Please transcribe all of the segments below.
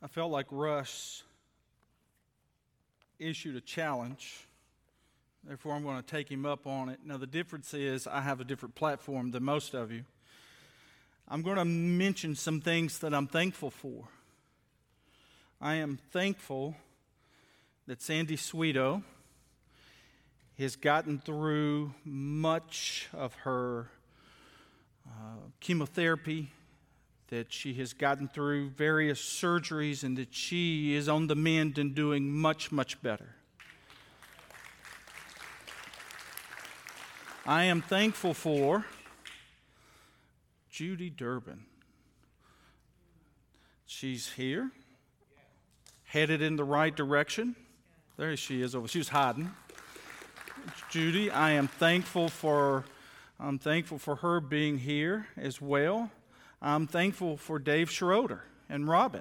I felt like Russ issued a challenge. Therefore, I'm going to take him up on it. Now, the difference is I have a different platform than most of you. I'm going to mention some things that I'm thankful for. I am thankful that Sandy Sweeto has gotten through much of her chemotherapy, that she has gotten through various surgeries, and that she is on the mend and doing much, much better. I am thankful for Judy Durbin. She's here, headed in the right direction. There she is. She was hiding. Judy, I am thankful for her being here as well. I'm thankful for Dave Schroeder and Robin.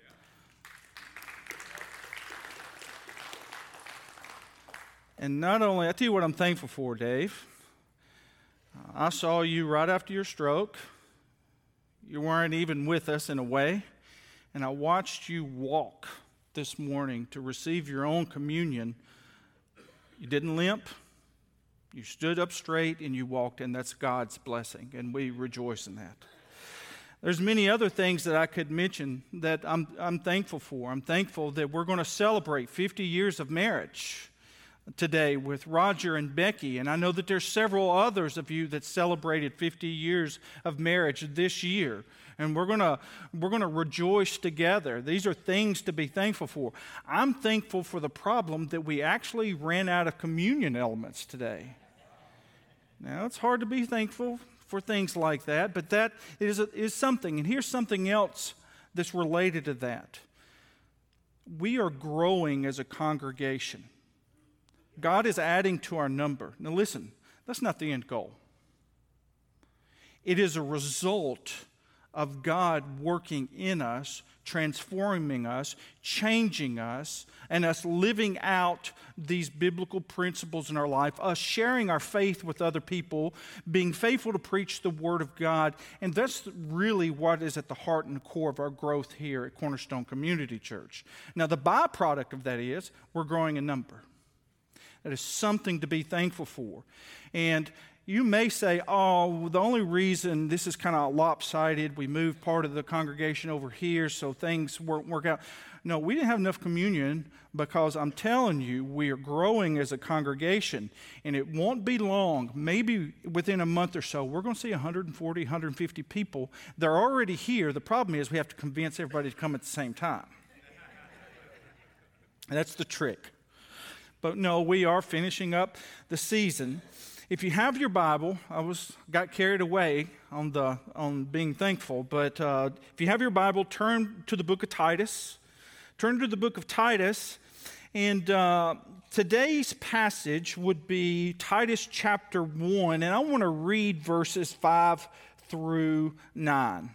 And not only, I tell you what I'm thankful for, Dave. I saw you right after your stroke. You weren't even with us in a way. And I watched you walk this morning to receive your own communion. You didn't limp. You stood up straight and you walked, and that's God's blessing, and we rejoice in that. There's many other things that I could mention that I'm thankful for. I'm thankful that we're going to celebrate 50 years of marriage today with Roger and Becky, and I know that there's several others of you that celebrated 50 years of marriage this year, and we're going to rejoice together. These are things to be thankful for. I'm thankful for the problem that we actually ran out of communion elements today. Now, it's hard to be thankful for things like that, but that is something. And here's something else that's related to that. We are growing as a congregation. God is adding to our number. Now listen, that's not the end goal. It is a result of God working in us, transforming us, changing us, and us living out these biblical principles in our life, us sharing our faith with other people, being faithful to preach the Word of God, and that's really what is at the heart and core of our growth here at Cornerstone Community Church. Now, the byproduct of that is we're growing in number. That is something to be thankful for. And you may say, oh, the only reason this is kind of lopsided, we moved part of the congregation over here so things won't work out. No, we didn't have enough communion because I'm telling you, we are growing as a congregation. And it won't be long, maybe within a month or so, we're going to see 140, 150 people. They're already here. The problem is we have to convince everybody to come at the same time. And that's the trick. But no, we are finishing up the season. If you have your Bible, got carried away on being thankful, but if you have your Bible, turn to the book of Titus. Turn to the book of Titus, and today's passage would be Titus chapter 1, and I want to read verses 5 through 9.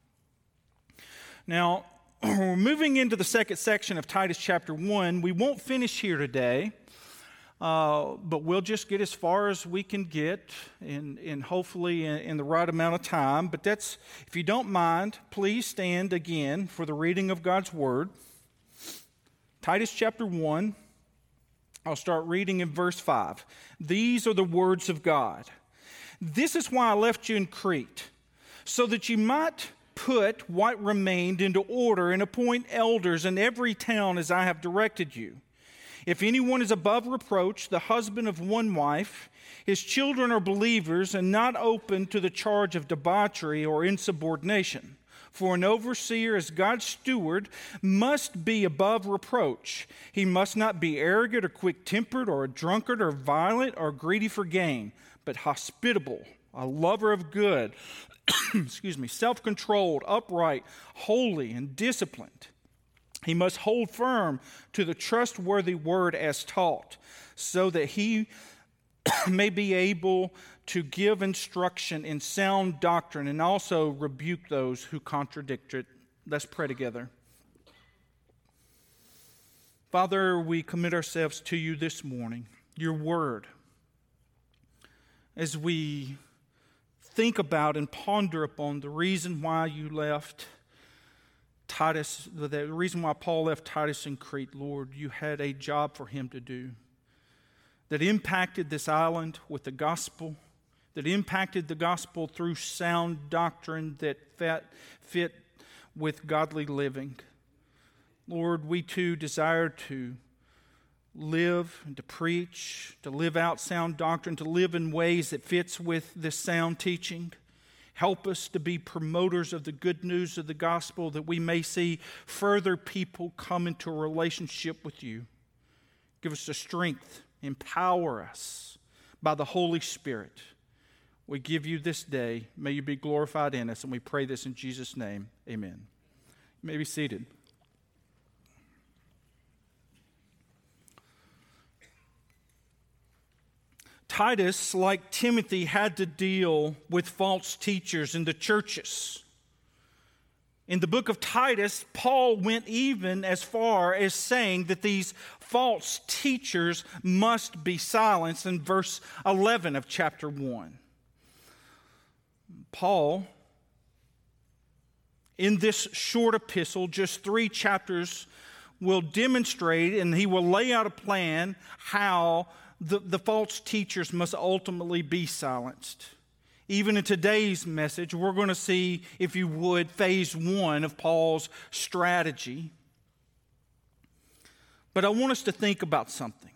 Now, we're moving into the second section of Titus chapter 1. We won't finish here today. But we'll just get as far as we can get, and hopefully in the right amount of time. But if you don't mind, please stand again for the reading of God's Word. Titus chapter 1, I'll start reading in verse 5. These are the words of God. This is why I left you in Crete, so that you might put what remained into order and appoint elders in every town as I have directed you. If anyone is above reproach, the husband of one wife, his children are believers and not open to the charge of debauchery or insubordination. For an overseer as God's steward must be above reproach. He must not be arrogant or quick-tempered or a drunkard or violent or greedy for gain, but hospitable, a lover of good, self-controlled, upright, holy, and disciplined. He must hold firm to the trustworthy word as taught, so that he may be able to give instruction in sound doctrine and also rebuke those who contradict it. Let's pray together. Father, we commit ourselves to you this morning, your word. As we think about and ponder upon the reason why you left Titus, the reason why Paul left Titus in Crete, Lord, you had a job for him to do that impacted this island with the gospel, that impacted the gospel through sound doctrine that fit with godly living. Lord, we too desire to live and to preach, to live out sound doctrine, to live in ways that fits with this sound teaching. Help us to be promoters of the good news of the gospel, that we may see further people come into a relationship with you. Give us the strength, empower us by the Holy Spirit. We give you this day. May you be glorified in us, and we pray this in Jesus' name. Amen. You may be seated. Titus, like Timothy, had to deal with false teachers in the churches. In the book of Titus, Paul went even as far as saying that these false teachers must be silenced in verse 11 of chapter 1. Paul, in this short epistle, just 3 chapters, will demonstrate and he will lay out a plan how the false teachers must ultimately be silenced. Even in today's message, we're going to see, if you would, phase 1 of Paul's strategy. But I want us to think about something.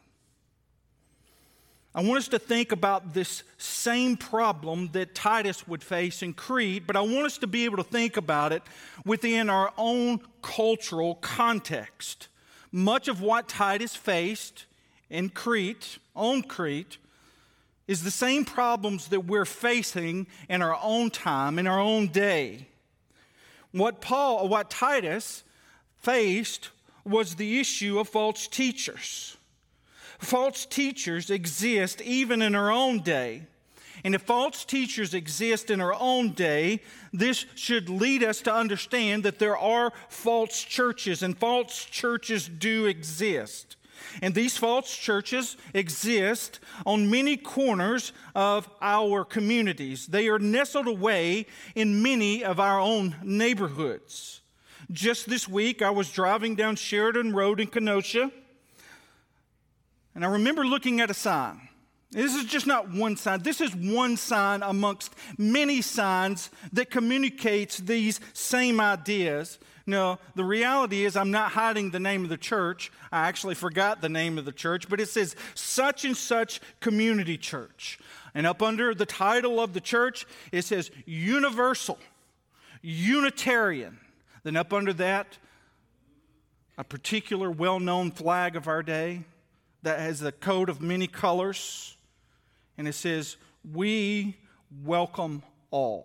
I want us to think about this same problem that Titus would face in Crete, but I want us to be able to think about it within our own cultural context. Much of what Titus faced in Crete, on Crete, is the same problems that we're facing in our own time, in our own day. What Titus faced was the issue of false teachers. False teachers exist even in our own day. And if false teachers exist in our own day, this should lead us to understand that there are false churches, and false churches do exist. And these false churches exist on many corners of our communities. They are nestled away in many of our own neighborhoods. Just this week, I was driving down Sheridan Road in Kenosha, and I remember looking at a sign. This is just not one sign. This is one sign amongst many signs that communicates these same ideas. No, the reality is I'm not hiding the name of the church. I actually forgot the name of the church, but it says such and such community church. And up under the title of the church, it says Universal, Unitarian. Then up under that, a particular well-known flag of our day that has a coat of many colors. And it says, we welcome all.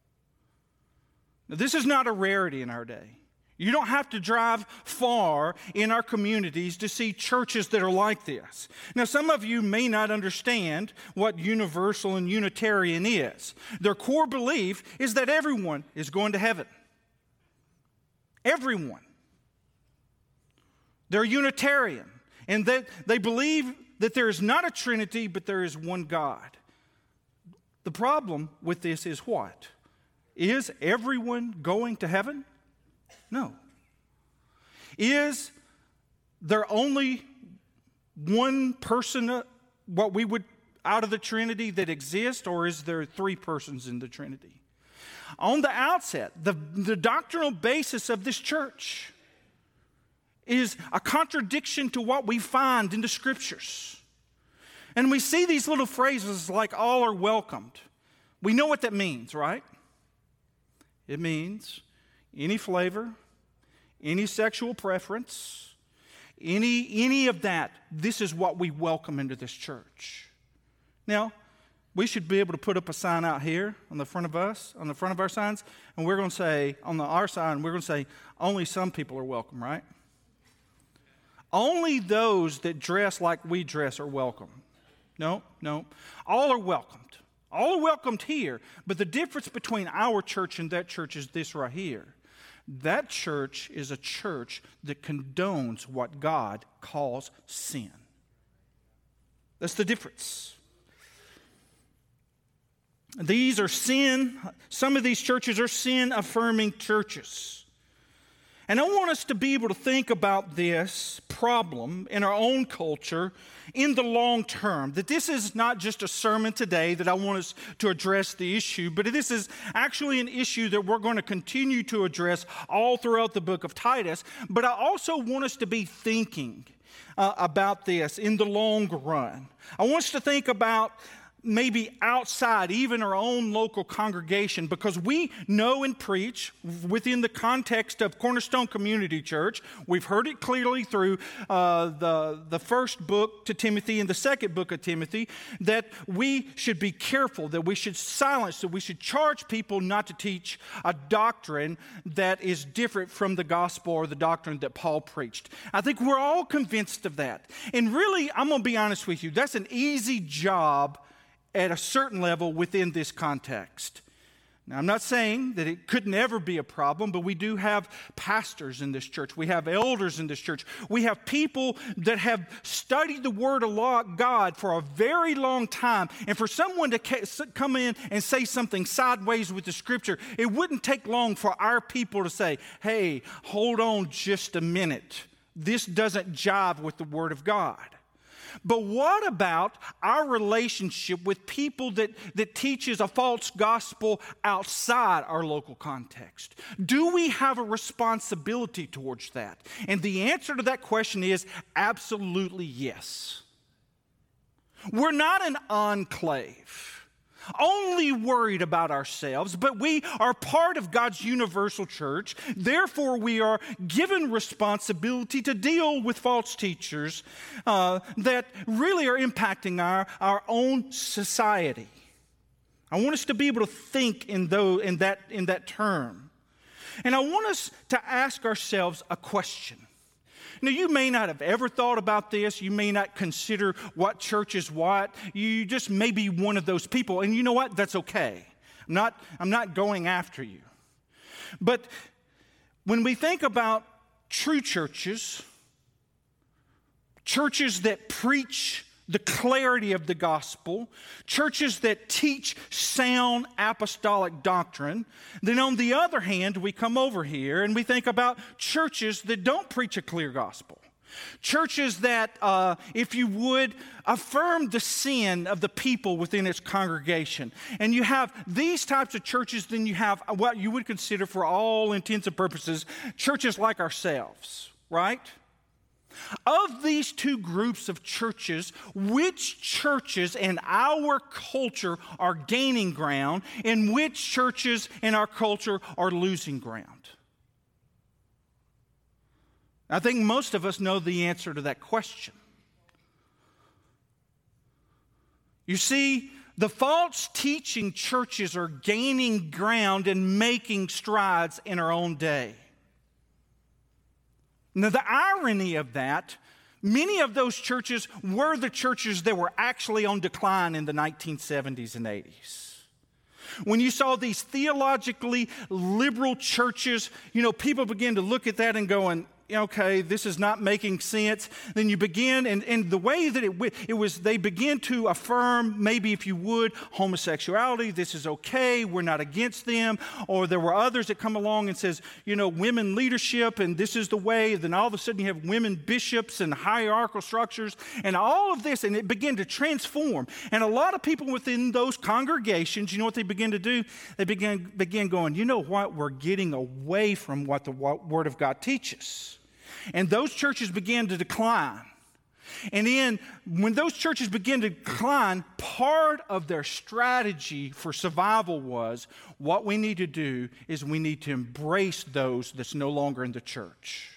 Now, this is not a rarity in our day. You don't have to drive far in our communities to see churches that are like this. Now, some of you may not understand what universal and Unitarian is. Their core belief is that everyone is going to heaven. Everyone. They're Unitarian, and that they believe that there is not a Trinity, but there is one God. The problem with this is what? Is everyone going to heaven? No. Is there only one person, what we would, out of the Trinity that exists, or is there 3 persons in the Trinity? On the outset, the doctrinal basis of this church is a contradiction to what we find in the Scriptures. And we see these little phrases like all are welcomed. We know what that means, right? It means any flavor, any sexual preference, any of that, this is what we welcome into this church. Now, we should be able to put up a sign out here on the front of us, on the front of our signs, and we're going to say, on our sign, we're going to say, only some people are welcome, right? Only those that dress like we dress are welcome. No. All are welcomed. All are welcomed here. But the difference between our church and that church is this right here. That church is a church that condones what God calls sin. That's the difference. These are sin. Some of these churches are sin-affirming churches. And I want us to be able to think about this problem in our own culture in the long term. That this is not just a sermon today that I want us to address the issue, but this is actually an issue that we're going to continue to address all throughout the book of Titus. But I also want us to be thinking about this in the long run. I want us to think about maybe outside, even our own local congregation, because we know and preach within the context of Cornerstone Community Church. We've heard it clearly through the first book to Timothy and the second book of Timothy, that we should be careful, that we should silence, that we should charge people not to teach a doctrine that is different from the gospel or the doctrine that Paul preached. I think we're all convinced of that. And really, I'm going to be honest with you, that's an easy job at a certain level within this context. Now, I'm not saying that it could never be a problem, but we do have pastors in this church. We have elders in this church. We have people that have studied the Word of God for a very long time. And for someone to come in and say something sideways with the Scripture, it wouldn't take long for our people to say, hey, hold on just a minute. This doesn't jive with the Word of God. But what about our relationship with people that teaches a false gospel outside our local context? Do we have a responsibility towards that? And the answer to that question is absolutely yes. We're not an enclave, only worried about ourselves, but we are part of God's universal church. Therefore, we are given responsibility to deal with false teachers that really are impacting our own society. I want us to be able to think in that term. And I want us to ask ourselves a question. Now, you may not have ever thought about this. You may not consider what church is what. You just may be one of those people. And you know what? That's okay. I'm not going after you. But when we think about true churches, churches that preach the clarity of the gospel, churches that teach sound apostolic doctrine, then on the other hand, we come over here and we think about churches that don't preach a clear gospel. Churches that, if you would, affirm the sin of the people within its congregation. And you have these types of churches, then you have what you would consider, for all intents and purposes, churches like ourselves, right? Of these two groups of churches, which churches in our culture are gaining ground and which churches in our culture are losing ground? I think most of us know the answer to that question. You see, the false teaching churches are gaining ground and making strides in our own day. Now, the irony of that, many of those churches were the churches that were actually on decline in the 1970s and 80s. When you saw these theologically liberal churches, people began to look at that and going, okay, this is not making sense. Then you begin, and the way that it was, they begin to affirm, maybe if you would, homosexuality. This is okay. We're not against them. Or there were others that come along and says, women leadership, and this is the way. Then all of a sudden you have women bishops and hierarchical structures and all of this, and it began to transform. And a lot of people within those congregations, you know what they begin to do? They begin going, you know what? We're getting away from what the Word of God teaches. And those churches began to decline. And then when those churches began to decline, part of their strategy for survival was, what we need to do is we need to embrace those that's no longer in the church.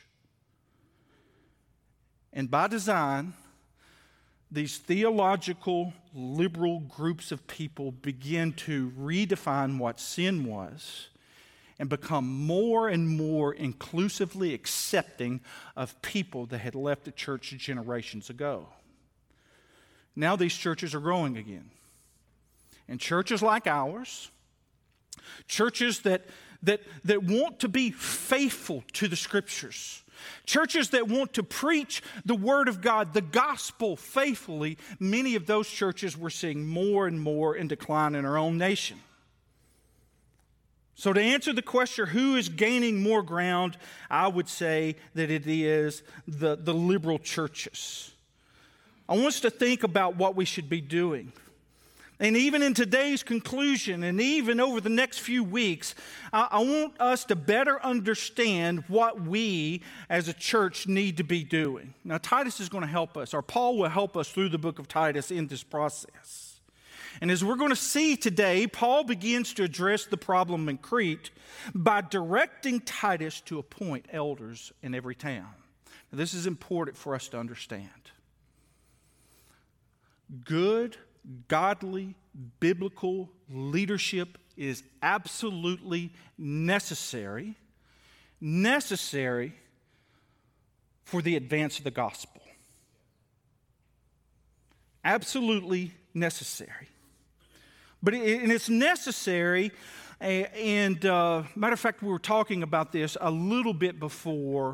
And by design, these theological liberal groups of people begin to redefine what sin was and become more and more inclusively accepting of people that had left the church generations ago. Now these churches are growing again. And churches like ours, churches that want to be faithful to the Scriptures, churches that want to preach the Word of God, the gospel faithfully, many of those churches we're seeing more and more in decline in our own nation. So to answer the question, who is gaining more ground, I would say that it is the liberal churches. I want us to think about what we should be doing. And even in today's conclusion, and even over the next few weeks, I want us to better understand what we as a church need to be doing. Now, Titus is going to help us, or Paul will help us through the book of Titus in this process. And as we're going to see today, Paul begins to address the problem in Crete by directing Titus to appoint elders in every town. Now, this is important for us to understand. Good, godly, biblical leadership is absolutely necessary for the advance of the gospel. Absolutely necessary. But it's necessary, and matter of fact, we were talking about this a little bit before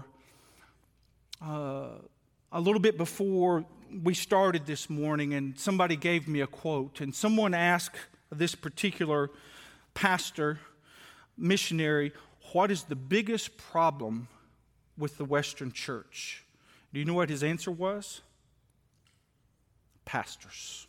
we started this morning, and somebody gave me a quote, and someone asked this particular pastor, missionary, what is the biggest problem with the Western church? Do you know what his answer was? Pastors.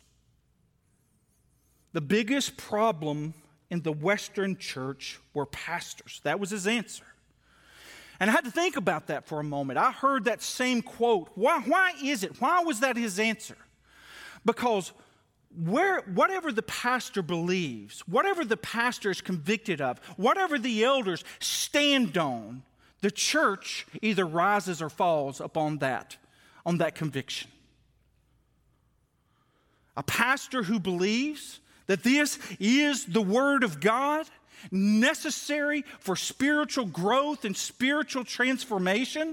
The biggest problem in the Western church were pastors. That was his answer. And I had to think about that for a moment. I heard that same quote. Why is it? Why was that his answer? Because whatever the pastor believes, whatever the pastor is convicted of, whatever the elders stand on, the church either rises or falls upon that conviction. A pastor who believes that this is the Word of God, necessary for spiritual growth and spiritual transformation.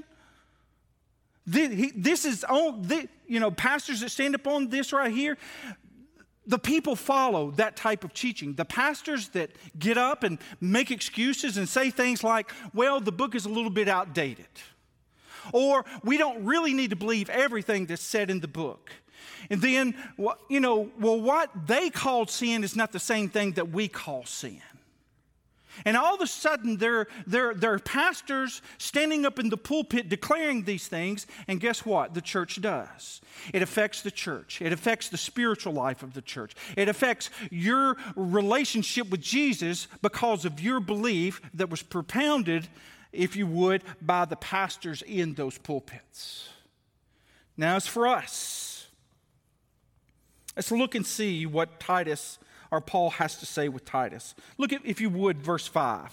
This is pastors that stand up on this right here, the people follow that type of teaching. The pastors that get up and make excuses and say things like, well, the book is a little bit outdated. Or we don't really need to believe everything that's said in the book. And then, what they called sin is not the same thing that we call sin. And all of a sudden, there are pastors standing up in the pulpit declaring these things, and guess what? The church does. It affects the church. It affects the spiritual life of the church. It affects your relationship with Jesus because of your belief that was propounded, if you would, by the pastors in those pulpits. Now, as for us, let's look and see what Titus or Paul has to say with Titus. Look at, if you would, verse 5.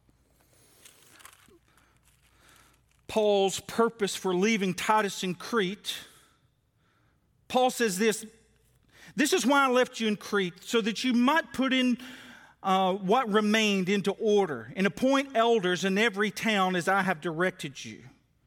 Paul's purpose for leaving Titus in Crete. Paul says this is why I left you in Crete, so that you might put in what remained into order and appoint elders in every town as I have directed you.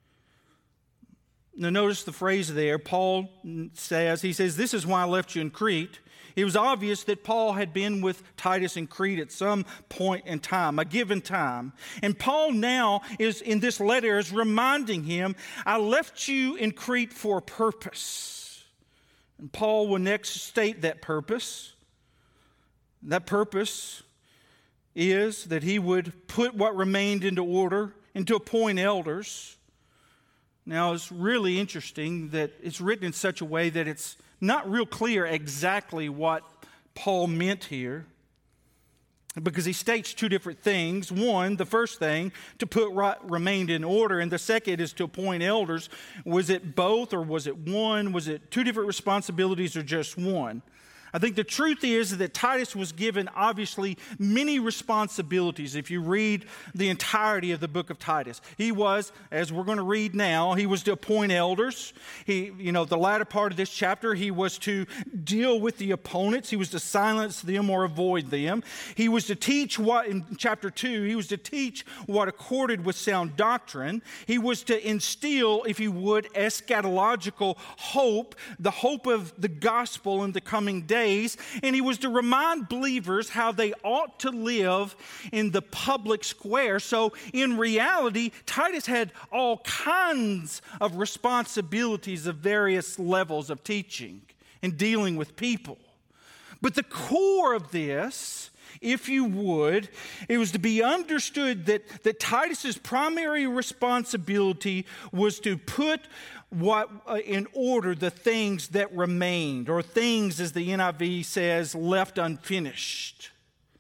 Now notice the phrase there. Paul says, this is why I left you in Crete. It was obvious that Paul had been with Titus in Crete at some point in time, a given time. And Paul now is, in this letter, is reminding him, I left you in Crete for a purpose. And Paul will next state that purpose. That purpose is that he would put what remained into order and to appoint elders. Now, it's really interesting that it's written in such a way that it's not real clear exactly what Paul meant here, because he states two different things. One, the first thing, to put what remained in order, and the second is to appoint elders. Was it both, or was it one? Was it two different responsibilities, or just one? I think the truth is that Titus was given, obviously, many responsibilities. If you read the entirety of the book of Titus, he was, as we're going to read now, he was to appoint elders. The latter part of this chapter, he was to deal with the opponents. He was to silence them or avoid them. He was to teach in chapter 2, he was to teach what accorded with sound doctrine. He was to instill, if you would, eschatological hope, the hope of the gospel in the coming days. And he was to remind believers how they ought to live in the public square. So in reality, Titus had all kinds of responsibilities of various levels of teaching and dealing with people. But the core of this if you would, it was to be understood that Titus's primary responsibility was to put in order the things that remained, or things, as the NIV says, left unfinished.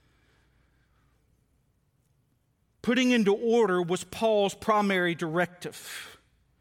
Putting into order was Paul's primary directive.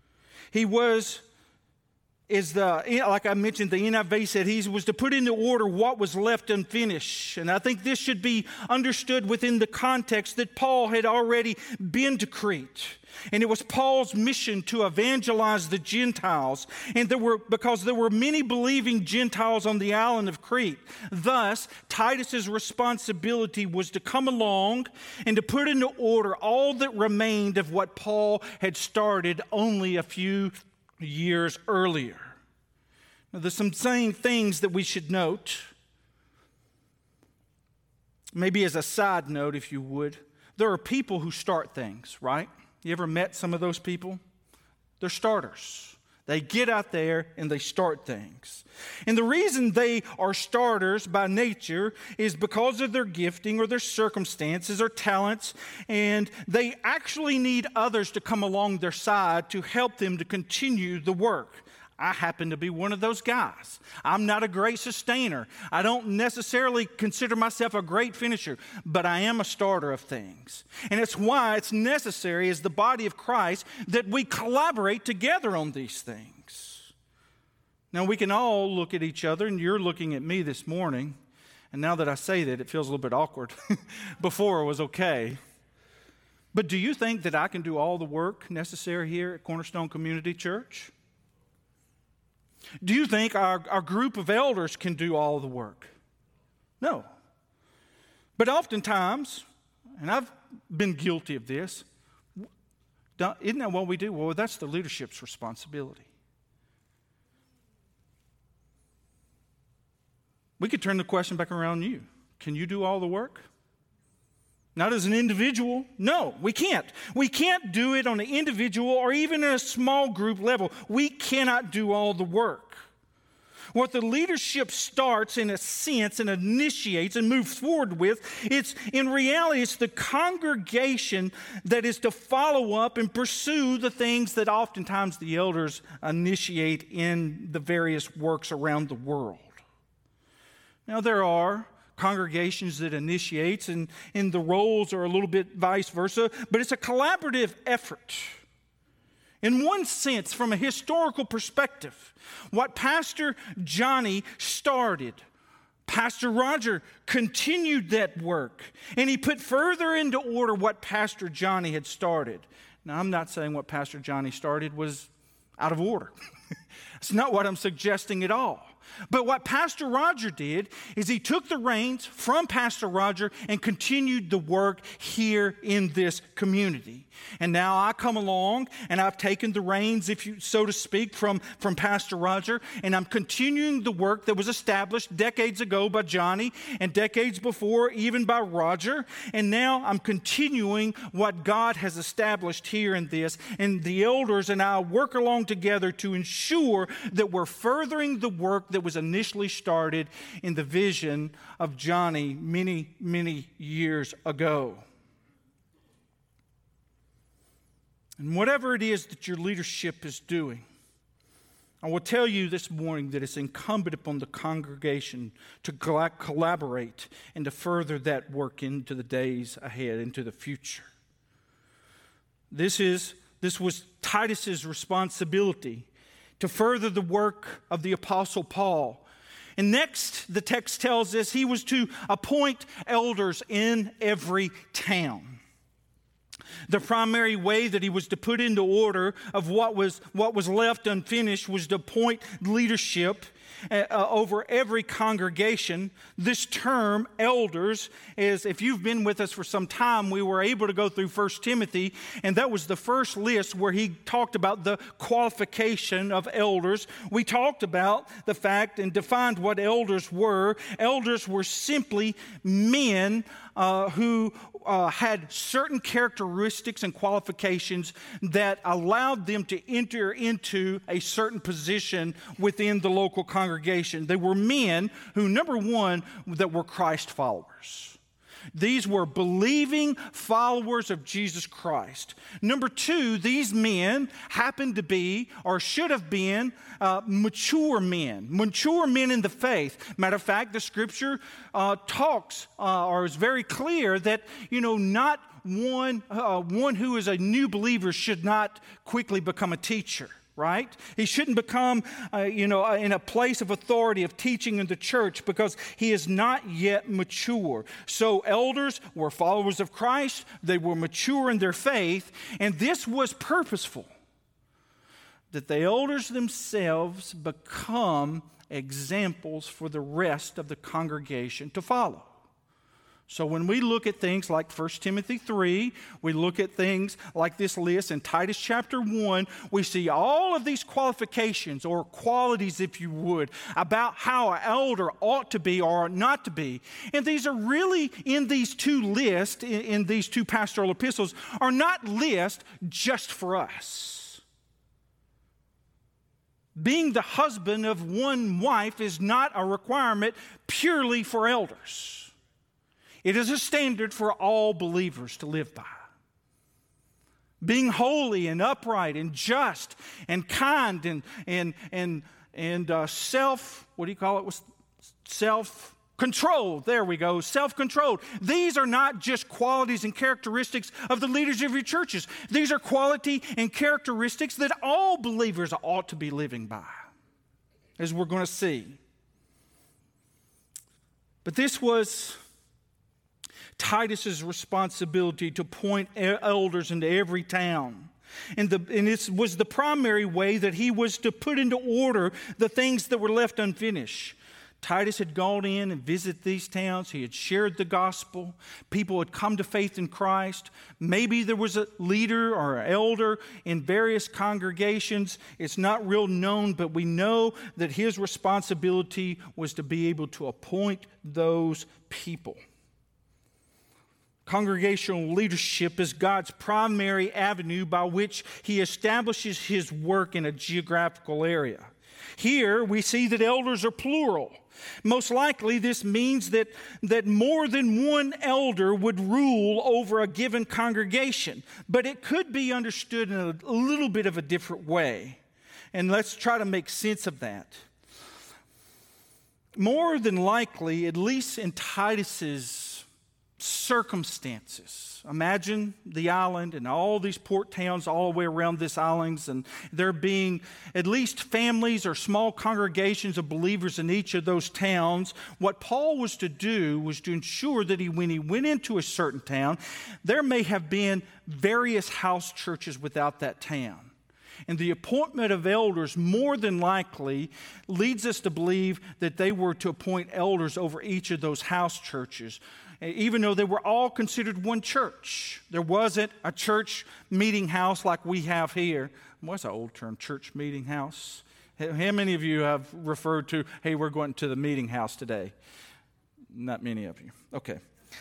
Like I mentioned, the NIV said he was to put into order what was left unfinished. And I think this should be understood within the context that Paul had already been to Crete. And it was Paul's mission to evangelize the Gentiles. And because there were many believing Gentiles on the island of Crete. Thus, Titus's responsibility was to come along and to put into order all that remained of what Paul had started only a few years earlier. Now, there's some things that we should note. Maybe as a side note, if you would. There are people who start things, right? You ever met some of those people? They're starters. They get out there and they start things. And the reason they are starters by nature is because of their gifting or their circumstances or talents, and they actually need others to come along their side to help them to continue the work. I happen to be one of those guys. I'm not a great sustainer. I don't necessarily consider myself a great finisher, but I am a starter of things. And it's why it's necessary as the body of Christ that we collaborate together on these things. Now, we can all look at each other, and you're looking at me this morning, and now that I say that, it feels a little bit awkward. Before it was okay. But do you think that I can do all the work necessary here at Cornerstone Community Church? Do you think our group of elders can do all the work? No. But oftentimes, and I've been guilty of this, isn't that what we do? Well, that's the leadership's responsibility. We could turn the question back around you. Can you do all the work? Not as an individual. No, we can't. We can't do it on an individual or even in a small group level. We cannot do all the work. What the leadership starts in a sense and initiates and moves forward with, in reality, it's the congregation that is to follow up and pursue the things that oftentimes the elders initiate in the various works around the world. Now, there are congregations that initiates, and the roles are a little bit vice versa, but it's a collaborative effort. In one sense, from a historical perspective, what Pastor Johnny started, Pastor Roger continued that work, and he put further into order what Pastor Johnny had started. Now, I'm not saying what Pastor Johnny started was out of order. It's not what I'm suggesting at all. But what Pastor Roger did is he took the reins from Pastor Roger and continued the work here in this community. And now I come along and I've taken the reins, if you so to speak, from Pastor Roger, and I'm continuing the work that was established decades ago by Johnny and decades before even by Roger. And now I'm continuing what God has established here in this. And the elders and I work along together to ensure that we're furthering the work that was initially started in the vision of Johnny many, many years ago. And whatever it is that your leadership is doing, I will tell you this morning that it's incumbent upon the congregation to collaborate and to further that work into the days ahead, into the future. This was Titus's responsibility to further the work of the Apostle Paul. And next, the text tells us he was to appoint elders in every town. The primary way that he was to put into order of what was left unfinished was to appoint leadership over every congregation. This term, elders, is, if you've been with us for some time, we were able to go through 1 Timothy, and that was the first list where he talked about the qualification of elders. We talked about the fact and defined what elders were. Elders were simply men who had certain characteristics and qualifications that allowed them to enter into a certain position within the local congregation. They were men who, number one, that were Christ followers. These were believing followers of Jesus Christ. Number two, these men happened to be, or should have been, mature men in the faith. Matter of fact, the Scripture talks, or is very clear that, not one who is a new believer should not quickly become a teacher. Right? He shouldn't become, in a place of authority of teaching in the church because he is not yet mature. So elders were followers of Christ. They were mature in their faith. And this was purposeful, that the elders themselves become examples for the rest of the congregation to follow. So when we look at things like 1 Timothy 3, we look at things like this list in Titus chapter 1, we see all of these qualifications or qualities, if you would, about how an elder ought to be or ought not to be. And these are really in these two lists, in these two pastoral epistles, are not lists just for us. Being the husband of one wife is not a requirement purely for elders. It is a standard for all believers to live by. Being holy and upright and just and kind and self-controlled. There we go, self-controlled. These are not just qualities and characteristics of the leaders of your churches. These are quality and characteristics that all believers ought to be living by, as we're going to see. But this was Titus's responsibility to appoint elders into every town. And it was the primary way that he was to put into order the things that were left unfinished. Titus had gone in and visited these towns. He had shared the gospel. People had come to faith in Christ. Maybe there was a leader or an elder in various congregations. It's not real known, but we know that his responsibility was to be able to appoint those people. Congregational leadership is God's primary avenue by which he establishes his work in a geographical area. Here we see that elders are plural. Most likely this means that more than one elder would rule over a given congregation, but it could be understood in a little bit of a different way. And let's try to make sense of that. More than likely, at least in Titus's circumstances. Imagine the island and all these port towns all the way around this island, and there being at least families or small congregations of believers in each of those towns. What Paul was to do was to ensure that when he went into a certain town, there may have been various house churches without that town. And the appointment of elders more than likely leads us to believe that they were to appoint elders over each of those house churches, even though they were all considered one church. There wasn't a church meeting house like we have here. What's an old term, church meeting house? How many of you have referred to, hey, we're going to the meeting house today? Not many of you. Okay.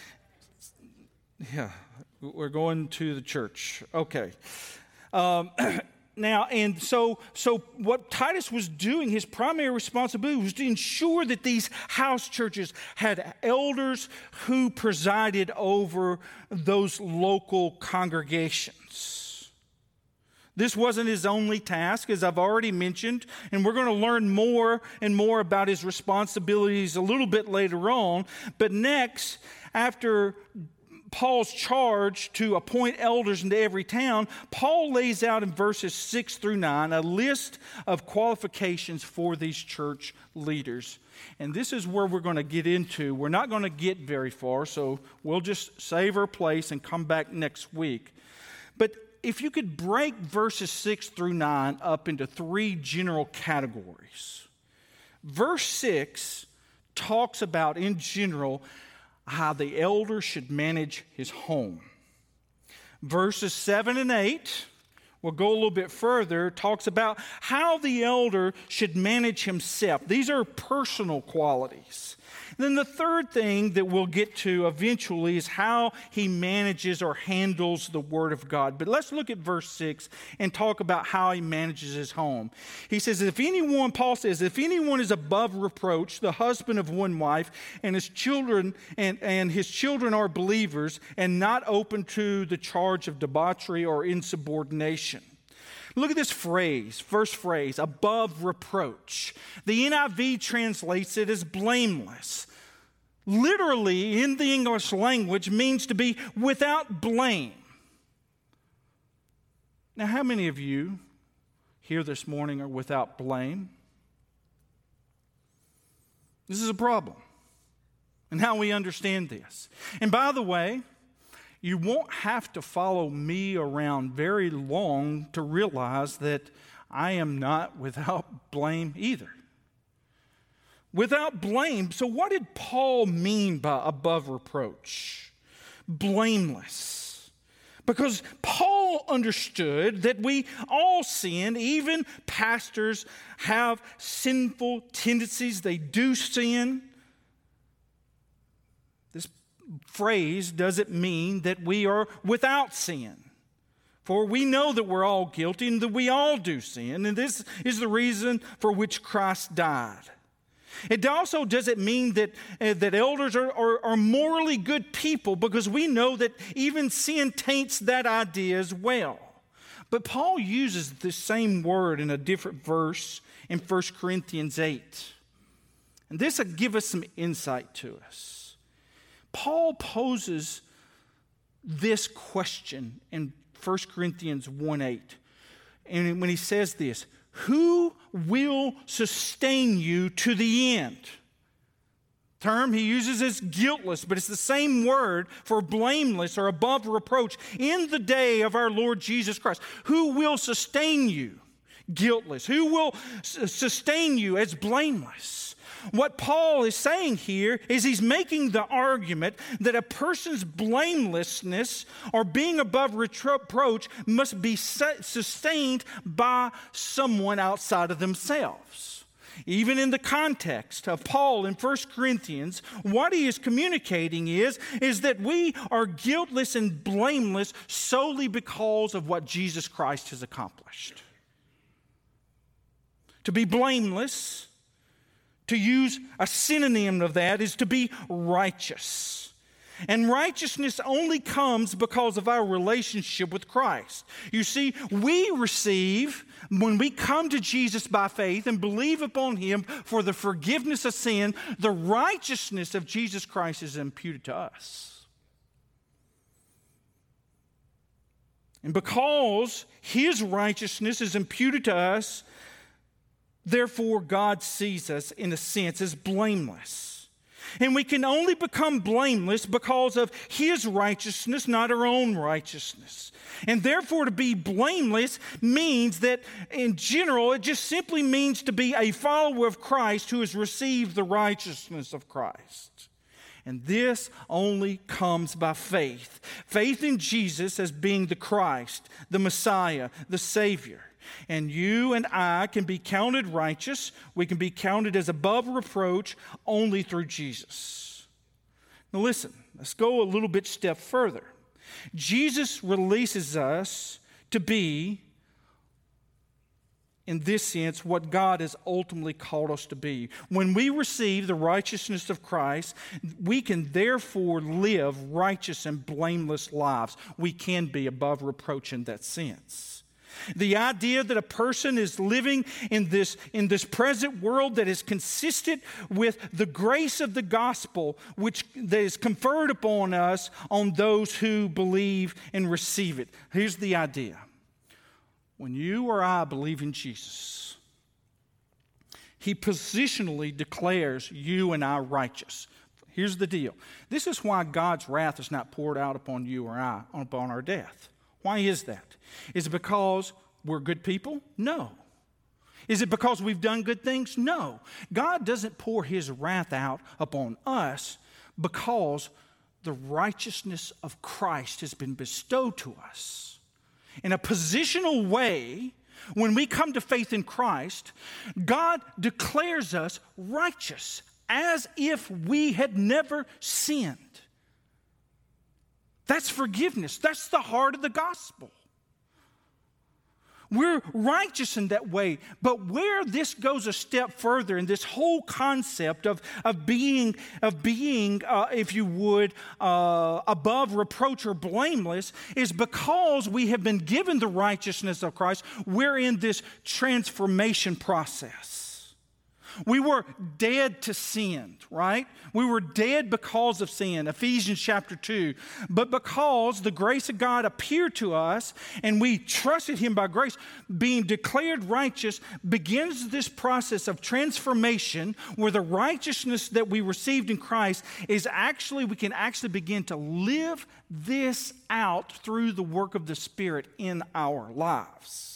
Yeah, we're going to the church. Okay. Now, and so what Titus was doing, his primary responsibility was to ensure that these house churches had elders who presided over those local congregations. This wasn't his only task, as I've already mentioned, and we're going to learn more and more about his responsibilities a little bit later on. But next, after Paul's charge to appoint elders into every town, Paul lays out in verses 6 through 9 a list of qualifications for these church leaders. And this is where we're going to get into. We're not going to get very far, so we'll just save our place and come back next week. But if you could break verses 6 through 9 up into three general categories. Verse 6 talks about, in general, how the elder should manage his home. Verses 7 and 8, we'll go a little bit further, talks about how the elder should manage himself. These are personal qualities. Then the third thing that we'll get to eventually is how he manages or handles the Word of God. But let's look at verse 6 and talk about how he manages his home. He says, Paul says, if anyone is above reproach, the husband of one wife, and his children and his children are believers and not open to the charge of debauchery or insubordination. Look at this phrase, first phrase, above reproach. The NIV translates it as blameless. Literally, in the English language, means to be without blame. Now, how many of you here this morning are without blame? This is a problem, and how we understand this. And by the way, you won't have to follow me around very long to realize that I am not without blame either. Without blame. So what did Paul mean by above reproach? Blameless. Because Paul understood that we all sin. Even pastors have sinful tendencies. They do sin. This phrase doesn't mean that we are without sin. For we know that we're all guilty and that we all do sin. And this is the reason for which Christ died. It also doesn't mean that elders are morally good people, because we know that even sin taints that idea as well. But Paul uses the same word in a different verse in 1 Corinthians 8. And this will give us some insight to us. Paul poses this question in 1 Corinthians 1:8. And when he says this, who will sustain you to the end? Term he uses is guiltless, but it's the same word for blameless or above reproach in the day of our Lord Jesus Christ. Who will sustain you guiltless? Who will sustain you as blameless? What Paul is saying here is he's making the argument that a person's blamelessness or being above reproach must be sustained by someone outside of themselves. Even in the context of Paul in 1 Corinthians, what he is communicating is that we are guiltless and blameless solely because of what Jesus Christ has accomplished. To be blameless, to use a synonym of that, is to be righteous. And righteousness only comes because of our relationship with Christ. You see, we receive, when we come to Jesus by faith and believe upon Him for the forgiveness of sin, the righteousness of Jesus Christ is imputed to us. And because His righteousness is imputed to us, therefore, God sees us, in a sense, as blameless. And we can only become blameless because of His righteousness, not our own righteousness. And therefore, to be blameless means that, in general, it just simply means to be a follower of Christ who has received the righteousness of Christ. And this only comes by faith. Faith in Jesus as being the Christ, the Messiah, the Savior. And you and I can be counted righteous. We can be counted as above reproach only through Jesus. Now listen, let's go a little bit step further. Jesus releases us to be, in this sense, what God has ultimately called us to be. When we receive the righteousness of Christ, we can therefore live righteous and blameless lives. We can be above reproach in that sense. The idea that a person is living in this present world that is consistent with the grace of the gospel, that is conferred upon us on those who believe and receive it. Here's the idea. When you or I believe in Jesus, He positionally declares you and I righteous. Here's the deal. This is why God's wrath is not poured out upon you or I upon our death. Why is that? Is it because we're good people? No. Is it because we've done good things? No. God doesn't pour His wrath out upon us because the righteousness of Christ has been bestowed to us. In a positional way, when we come to faith in Christ, God declares us righteous as if we had never sinned. That's forgiveness. That's the heart of the gospel. We're righteous in that way, but where this goes a step further in this whole concept of being, if you would, above reproach or blameless, is because we have been given the righteousness of Christ. We're in this transformation process. We were dead to sin, right? We were dead because of sin, Ephesians chapter 2. But because the grace of God appeared to us and we trusted Him by grace, being declared righteous begins this process of transformation where the righteousness that we received in Christ is actually, we can actually begin to live this out through the work of the Spirit in our lives.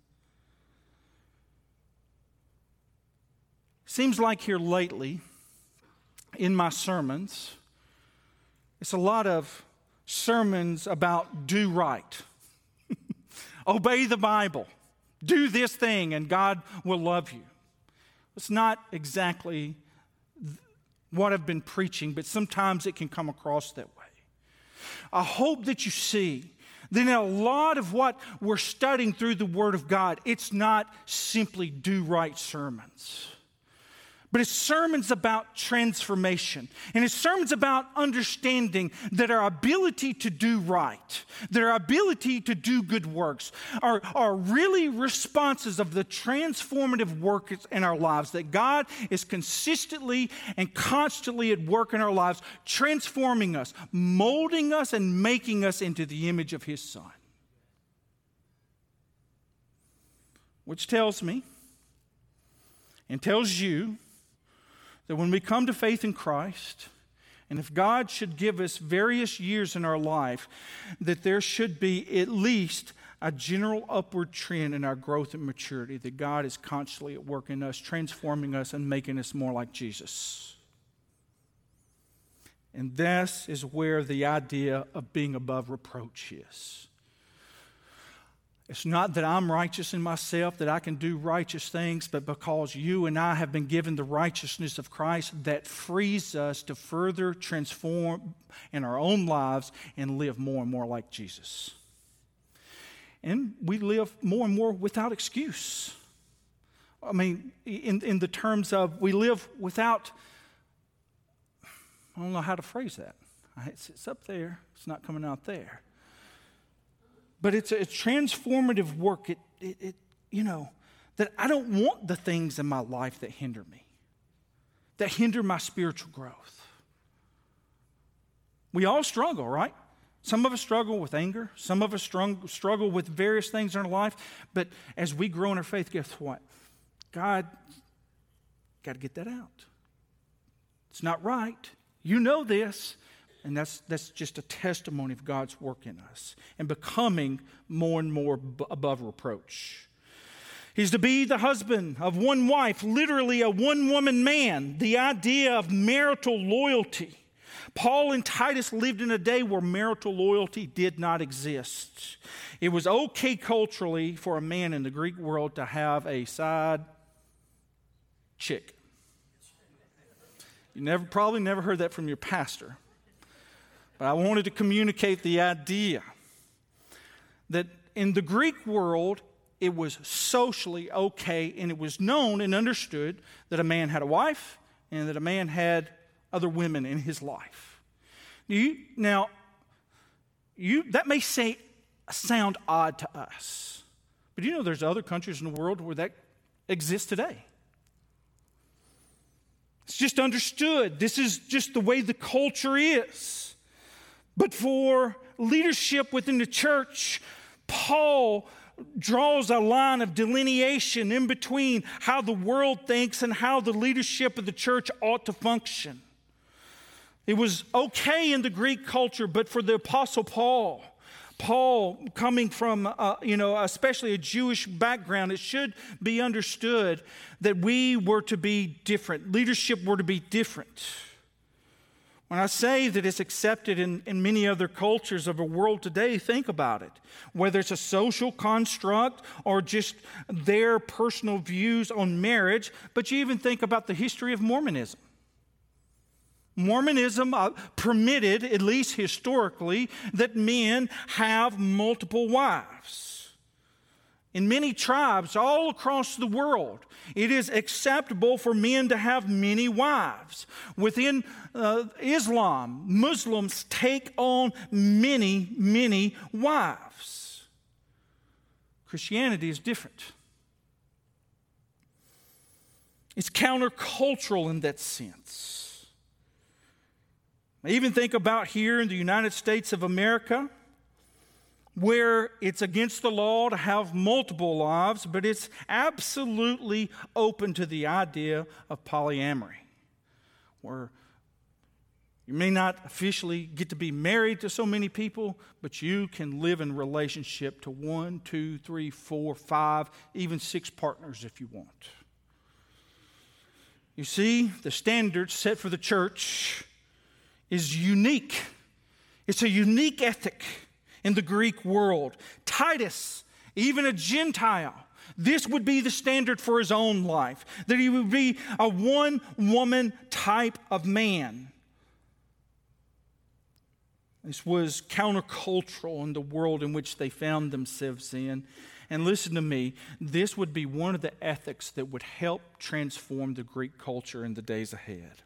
Seems like here lately, in my sermons, it's a lot of sermons about do right. Obey the Bible. Do this thing and God will love you. It's not exactly what I've been preaching, but sometimes it can come across that way. I hope that you see that in a lot of what we're studying through the Word of God, it's not simply do right sermons. But it's sermons about transformation. And it's sermons about understanding that our ability to do right, that our ability to do good works are really responses of the transformative work in our lives, that God is consistently and constantly at work in our lives, transforming us, molding us, and making us into the image of His Son. Which tells me and tells you that when we come to faith in Christ, and if God should give us various years in our life, that there should be at least a general upward trend in our growth and maturity, that God is constantly at work in us, transforming us and making us more like Jesus. And this is where the idea of being above reproach is. It's not that I'm righteous in myself, that I can do righteous things, but because you and I have been given the righteousness of Christ that frees us to further transform in our own lives and live more and more like Jesus. And we live more and more without excuse. I mean, in the terms of we live without, I don't know how to phrase that. It's up there. It's not coming out there. But it's a transformative work, that I don't want the things in my life that hinder me, that hinder my spiritual growth. We all struggle, right? Some of us struggle with anger. Some of us struggle with various things in our life. But as we grow in our faith, guess what? God, got to get that out. It's not right. You know this. And that's just a testimony of God's work in us and becoming more and more above reproach. He's to be the husband of one wife, literally a one-woman man, the idea of marital loyalty. Paul and Titus lived in a day where marital loyalty did not exist. It was okay culturally for a man in the Greek world to have a side chick. You probably never heard that from your pastor. But I wanted to communicate the idea that in the Greek world, it was socially okay and it was known and understood that a man had a wife and that a man had other women in his life. That may sound odd to us, but there's other countries in the world where that exists today. It's just understood. This is just the way the culture is. But for leadership within the church, Paul draws a line of delineation in between how the world thinks and how the leadership of the church ought to function. It was okay in the Greek culture, but for the Apostle Paul coming from, especially a Jewish background, it should be understood that we were to be different. Leadership were to be different. When I say that it's accepted in many other cultures of the world today, think about it. Whether it's a social construct or just their personal views on marriage, but you even think about the history of Mormonism. Mormonism permitted, at least historically, that men have multiple wives. In many tribes all across the world, it is acceptable for men to have many wives. Within Islam, Muslims take on many, many wives. Christianity is different. It's countercultural in that sense. I even think about here in the United States of America, where it's against the law to have multiple wives, but it's absolutely open to the idea of polyamory, where you may not officially get to be married to so many people, but you can live in relationship to 1, 2, 3, 4, 5, even 6 partners if you want. You see, the standard set for the church is unique. It's a unique ethic in the Greek world. Titus, even a Gentile, this would be the standard for his own life, that he would be a one-woman type of man. This was countercultural in the world in which they found themselves in. And listen to me, this would be one of the ethics that would help transform the Greek culture in the days ahead.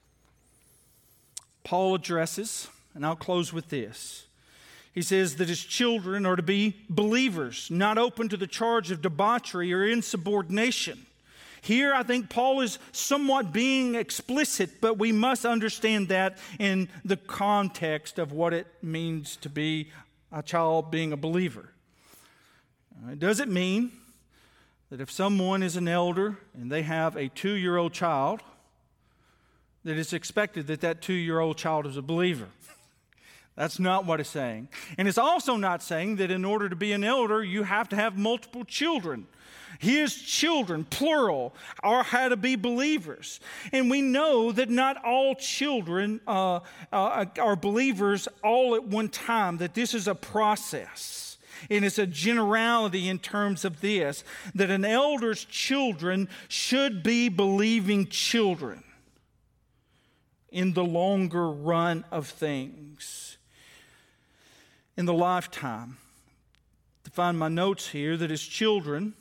Paul addresses, and I'll close with this. He says that his children are to be believers, not open to the charge of debauchery or insubordination. Here, I think Paul is somewhat being explicit, but we must understand that in the context of what it means to be a child being a believer. It doesn't mean that if someone is an elder and they have a 2-year-old child, that it's expected that that 2-year-old child is a believer. That's not what it's saying. And it's also not saying that in order to be an elder, you have to have multiple children. His children, plural, had to be believers. And we know that not all children are believers all at one time, that this is a process. And it's a generality in terms of this, that an elder's children should be believing children in the longer run of things. In the lifetime, to find my notes here, that his children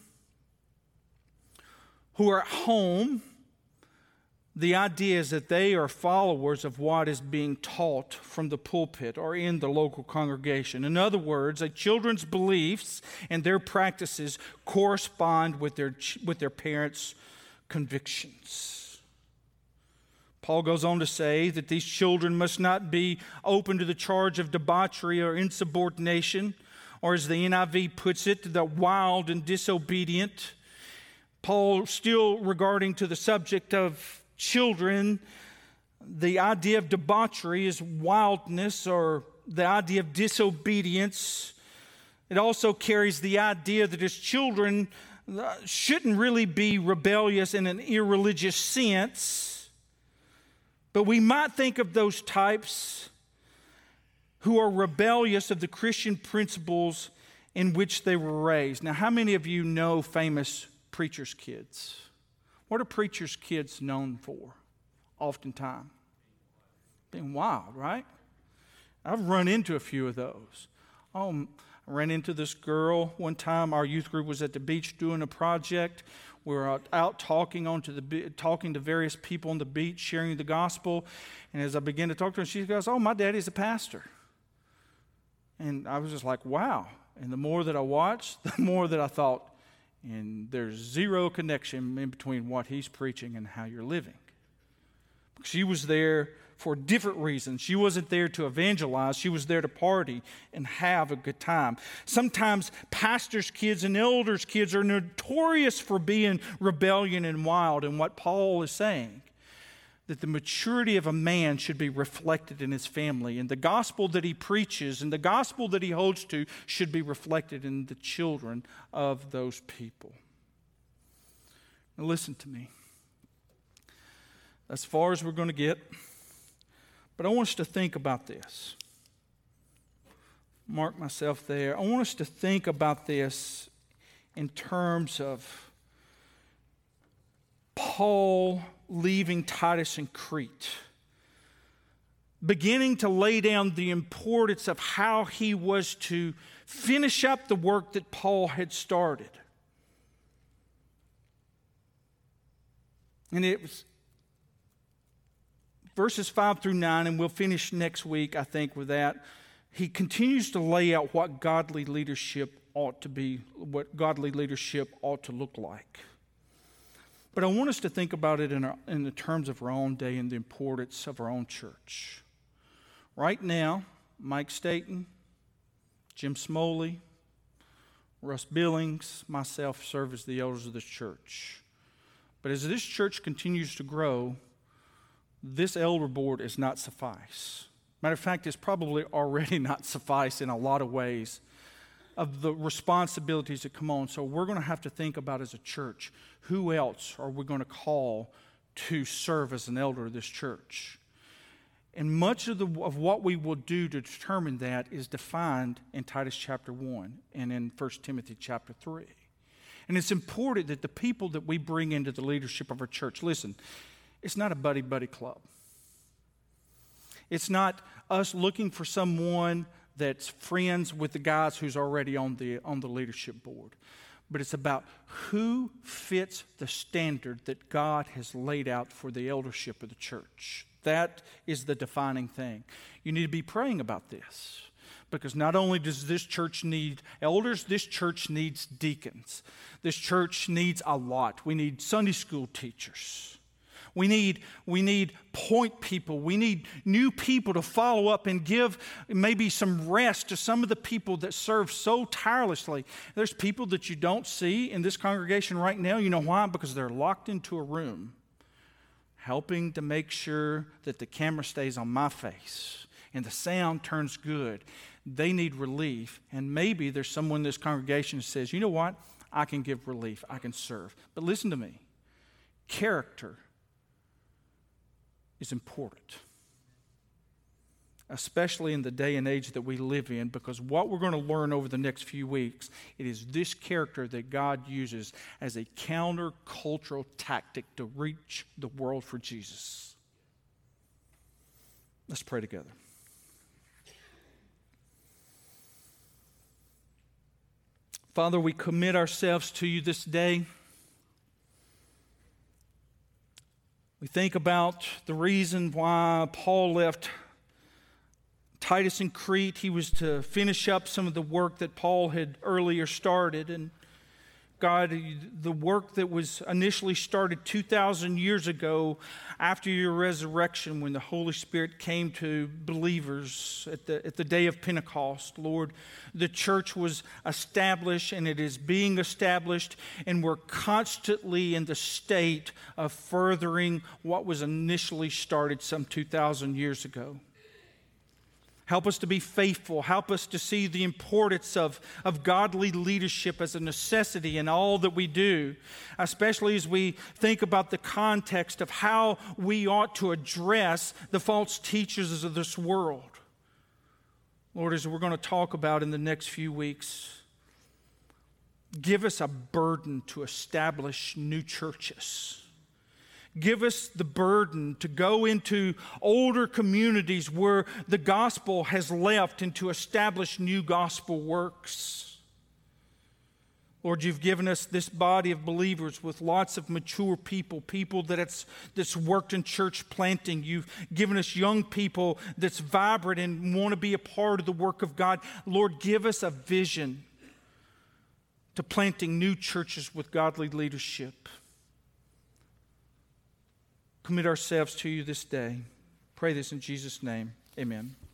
who are at home, the idea is that they are followers of what is being taught from the pulpit or in the local congregation. In other words, a children's beliefs and their practices correspond with their parents' convictions. Paul goes on to say that these children must not be open to the charge of debauchery or insubordination, or as the NIV puts it, the wild and disobedient. Paul, still regarding to the subject of children, the idea of debauchery is wildness, or the idea of disobedience. It also carries the idea that his children shouldn't really be rebellious in an irreligious sense. But we might think of those types who are rebellious of the Christian principles in which they were raised. Now, how many of you know famous preachers' kids? What are preachers' kids known for oftentimes? Being wild, right? I've run into a few of those. I ran into this girl one time. Our youth group was at the beach doing a project. We were out talking to various people on the beach, sharing the gospel. And as I began to talk to her, she goes, "Oh, my daddy's a pastor." And I was just like, wow. And the more that I watched, the more that I thought, and there's zero connection in between what he's preaching and how you're living. She was there for different reasons. She wasn't there to evangelize. She was there to party and have a good time. Sometimes pastors' kids and elders' kids are notorious for being rebellious and wild. And what Paul is saying, that the maturity of a man should be reflected in his family. And the gospel that he preaches and the gospel that he holds to should be reflected in the children of those people. Now listen to me. As far as we're going to get, but I want us to think about this. Mark myself there. I want us to think about this in terms of Paul leaving Titus in Crete beginning to lay down the importance of how he was to finish up the work that Paul had started. And it was verses 5 through 9, and we'll finish next week, I think, with that. He continues to lay out what godly leadership ought to be, what godly leadership ought to look like. But I want us to think about it in the terms of our own day and the importance of our own church. Right now, Mike Staten, Jim Smoley, Russ Billings, myself serve as the elders of this church. But as this church continues to grow, this elder board is not suffice. Matter of fact, it's probably already not suffice in a lot of ways of the responsibilities that come on. So we're going to have to think about as a church, who else are we going to call to serve as an elder of this church? And much of what we will do to determine that is defined in Titus chapter 1 and in 1 Timothy chapter 3. And it's important that the people that we bring into the leadership of our church, listen, it's not a buddy-buddy club. It's not us looking for someone that's friends with the guys who's already on the leadership board. But it's about who fits the standard that God has laid out for the eldership of the church. That is the defining thing. You need to be praying about this. Because not only does this church need elders, this church needs deacons. This church needs a lot. We need Sunday school teachers. We need point people. We need new people to follow up and give maybe some rest to some of the people that serve so tirelessly. There's people that you don't see in this congregation right now. You know why? Because they're locked into a room, helping to make sure that the camera stays on my face and the sound turns good. They need relief. And maybe there's someone in this congregation that says, you know what? I can give relief. I can serve. But listen to me. Character is important, especially in the day and age that we live in, because what we're going to learn over the next few weeks, it is this character that God uses as a counter-cultural tactic to reach the world for Jesus. Let's pray together. Father, we commit ourselves to you this day. We think about the reason why Paul left Titus in Crete. He was to finish up some of the work that Paul had earlier started. And God, the work that was initially started 2,000 years ago after your resurrection, when the Holy Spirit came to believers at the day of Pentecost, Lord, the church was established and it is being established, and we're constantly in the state of furthering what was initially started some 2,000 years ago. Help us to be faithful. Help us to see the importance of godly leadership as a necessity in all that we do, especially as we think about the context of how we ought to address the false teachers of this world. Lord, as we're going to talk about in the next few weeks, give us a burden to establish new churches. Give us the burden to go into older communities where the gospel has left and to establish new gospel works. Lord, you've given us this body of believers with lots of mature people that's worked in church planting. You've given us young people that's vibrant and want to be a part of the work of God. Lord, give us a vision to planting new churches with godly leadership. Commit ourselves to you this day. Pray this in Jesus' name. Amen.